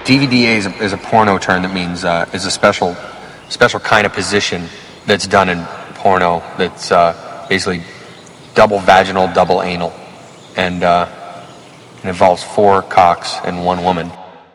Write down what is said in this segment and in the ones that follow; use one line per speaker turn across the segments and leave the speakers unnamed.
DVD is a porno term that means is a special kind of position that's done in porno that's basically double vaginal, double anal, and it involves 4 cocks and 1 woman.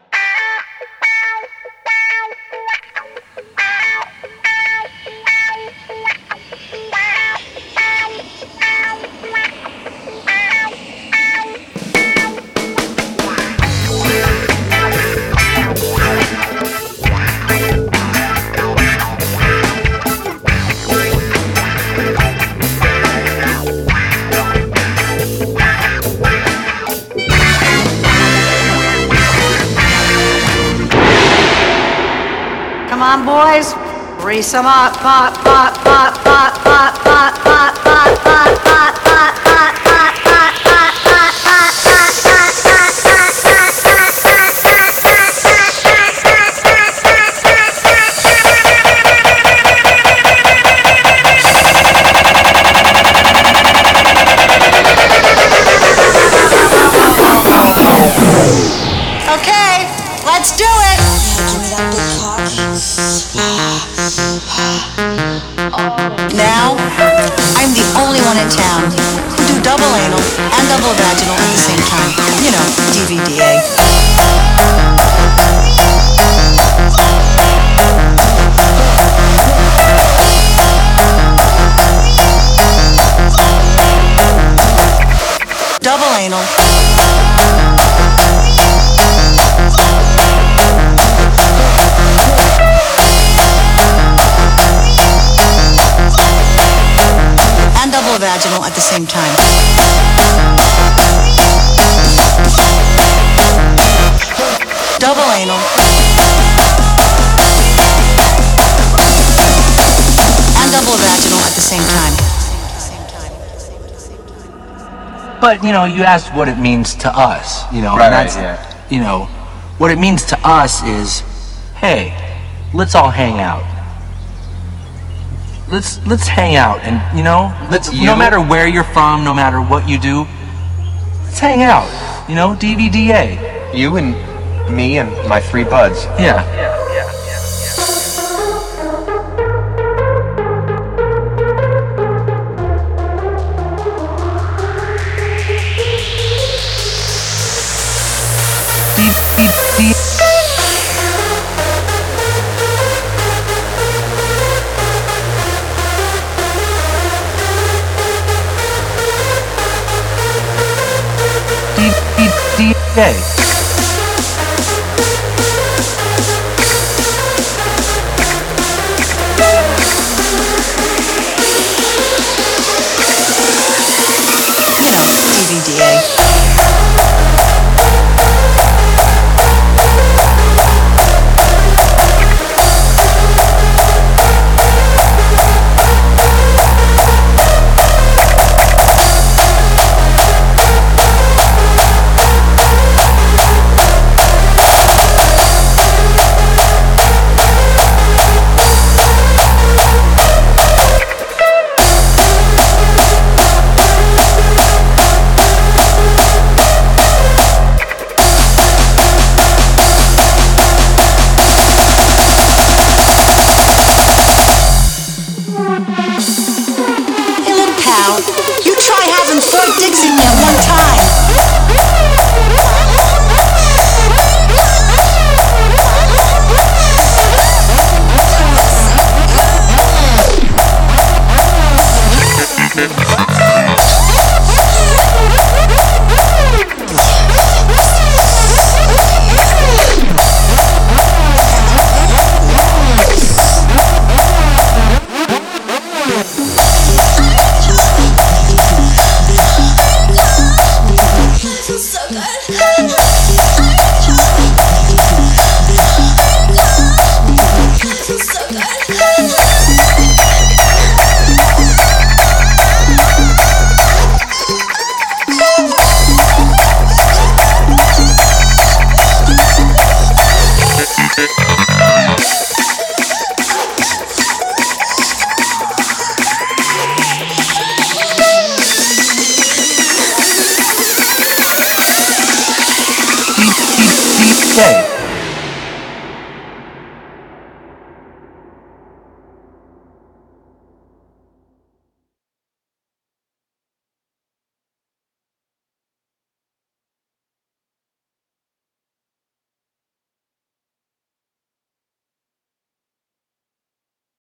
Come on, boys, race them up, pop, pop, pop, pop, pop, pop, pop, pop, pop, pop, pop. Okay, let's do it.
Give me that big cock.
Now, I'm the only one in town who do double anal and double vaginal at the same time. You know, DVDA. Double anal. And double vaginal at the same time. Double anal. And double vaginal at the same time.
But, you know, you asked what it means to us, you know,
Right,
and that's,
yeah.
you know, what it means to us is, hey, let's all hang out. Let's hang out, and, you know, no matter where you're from, no matter what you do, let's hang out, you know, DVDA.
You and me and my 3 buds.
Yeah. DVDA.
You know, DVDA. Hey, little pal, you try having 4 dicks in me at one time.